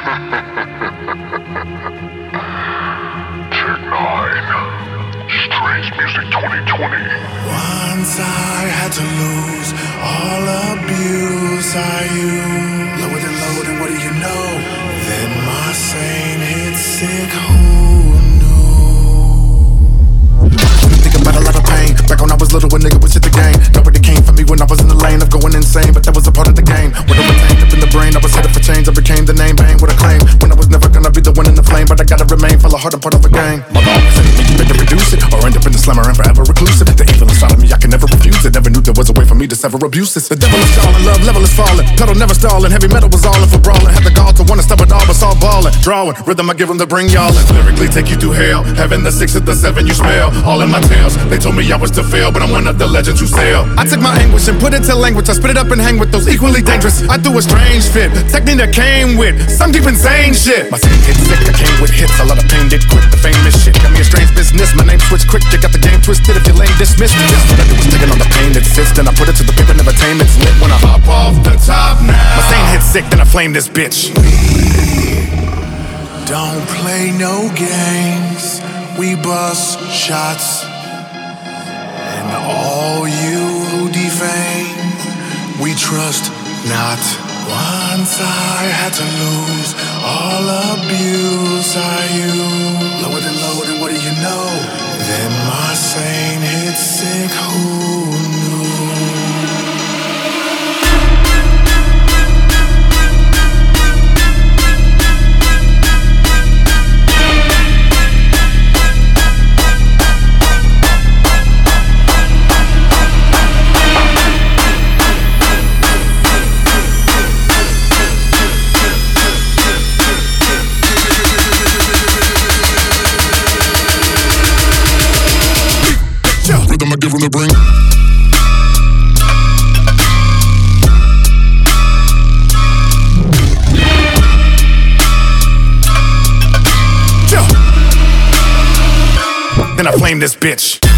Strange Music 2020. Once I had to lose all abuse I used. Lower than what do you know? Then my sane hit sick, who knew? Thinking about a lot of pain. Back when I was little, a nigga would shit the game. Nobody came for me when I was in the lane of going insane, but that was a part of the game. With a retained up in the brain, I was headed for change. I became the name, bang with a claim. When I was never gonna be the one in the flame, but I gotta remain full of heart and part of the game. Mother always said you better reduce it, or end up in the slammer and forever reclusive. The evil inside of me, I can never refuse it. Never knew there was a way for me to sever abuses. The devil is calling, love level is falling. Pedal never stalling, heavy metal was all in for brawling. Had the gall to wanna stop it all, but saw ballin'. Drawing, rhythm I give them to bring y'all in. Lyrically take you through hell. Heaven, the 6 at the 7 you smell. All in my tales, they told me I was to fail, but I'm one of the legends who sail. I took my anguish and put it to language. I spit it up and hang with those equally dangerous. I threw a strange fit, technique that came with some deep insane shit. My skin hit sick, I came with hits. A lot of pain did quick, the famous shit got me a strange business. My name switched quick, you got the game twisted. If you're lame, dismissed. Just what I do is taking on the pain that sits. Then I put it to the paper, never tame. It's lit when I hop off the top now. My sane hit sick, then I flame this bitch. We don't play no games. We bust shots. And all you who defame, we trust not. Once I had to lose all abuse I used. Lower than what do you know? Then my sane hit sick, who knew? Rhythm I give them to bring. Then I flame this bitch.